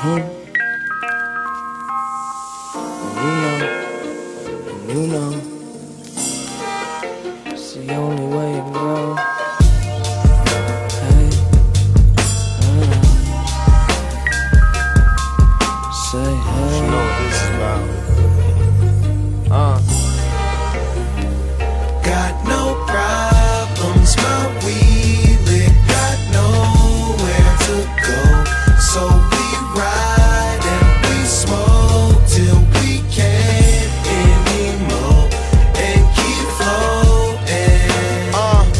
And you know, it's the only way to grow. Hey, say hey. You know what this is about. Got no problems, my weed lit, got nowhere to go. So we ride and we smoke till we can't anymore and keep floating.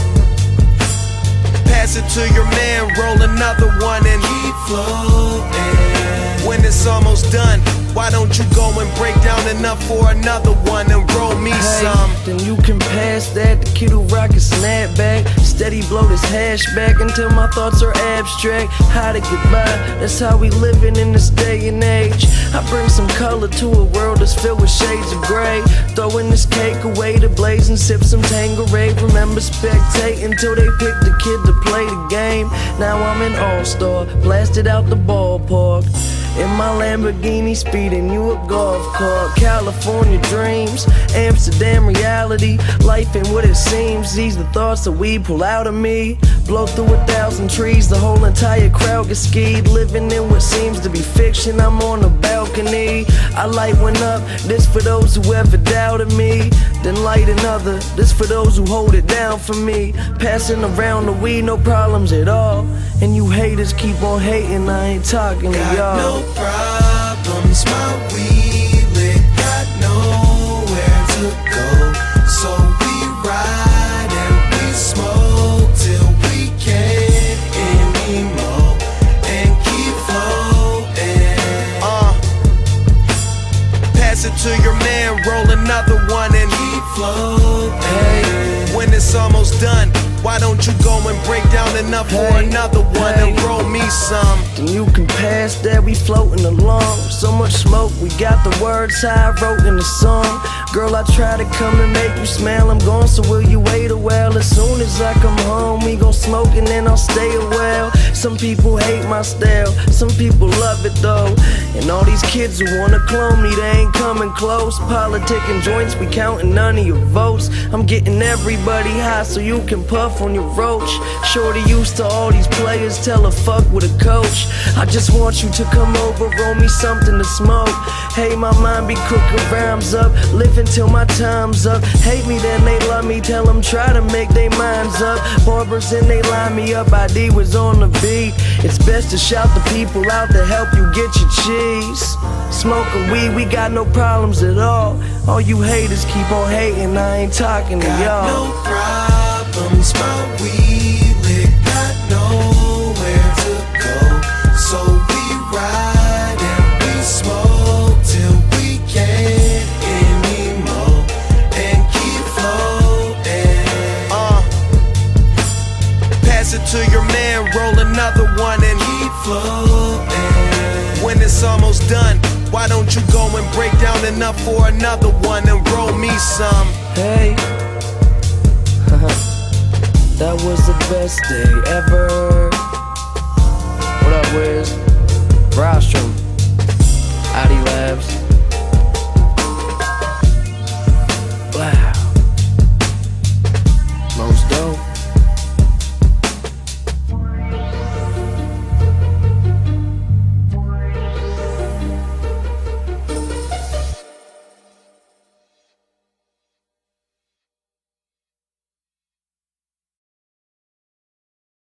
Pass it to your man, roll another one and Keep floating. when it's almost done, why don't you go and break down enough for another one and roll me some? Then you can pass that. The kid who rock a snapback, steady blow this hash back until my thoughts are abstract. How to get by, that's how we living in this day and age. I bring some color to a world that's filled with shades of gray. Throwing this cake away to blaze and sip some Tanqueray. Remember spectating till they pick the kid to play the game. Now I'm an all-star, blasted out the ballpark in my Lamborghini, speeding you a golf cart. California dreams, Amsterdam reality. Life ain't what it seems. These the thoughts that we pull out of me. Blow through 1,000 trees, the whole entire crowd gets skied. Living in what seems to be fiction, I'm on the balcony. I light one up, this for those who ever doubted me. Then light another, this for those who hold it down for me. Passing around the weed, no problems at all. And you haters keep on hating, I ain't talking to y'all. Got no problems, my weed lit, got nowhere to go. So we ride and we smoke till we can't anymore and keep floating. Pass it to your man, roll another one and Keep floating. when it's almost done, why don't you go and break down enough for another one and roll me some? Then you can pass that, we floating along. So much smoke, we got the words I wrote in the song. Girl, I try to come and make you smile, I'm gone, so will you wait a while? As soon as I come home, we gon' smoke and then I'll stay a while. Some people hate my style, some people love it though. And all these kids who wanna clone me, they ain't coming close. Politicking joints, we counting none of your votes. I'm getting everybody high so you can puff on your roach. Shorty used to all these players, tell her fuck with a coach. I just want you to come over, roll me something to smoke. Hey, my mind be cooking rhymes up, living till my time's up. Hate me, then they love me, tell them try to make their minds up. Barbers and they line me up, ID was on the beat. It's best to shout the people out to help you get your cheese. Smoking weed, we got no problems at all. All you haters keep on hating, I ain't talking to y'all. Got no problems, my weed lit, got nowhere to go. So we ride and we smoke till we can't anymore and keep floating. Pass it to your man, roll another one and Keep floating. when it's almost done, why don't you go and break down enough for another one and roll me some? Hey, that was the best day ever. What up, Wiz? Rostrum.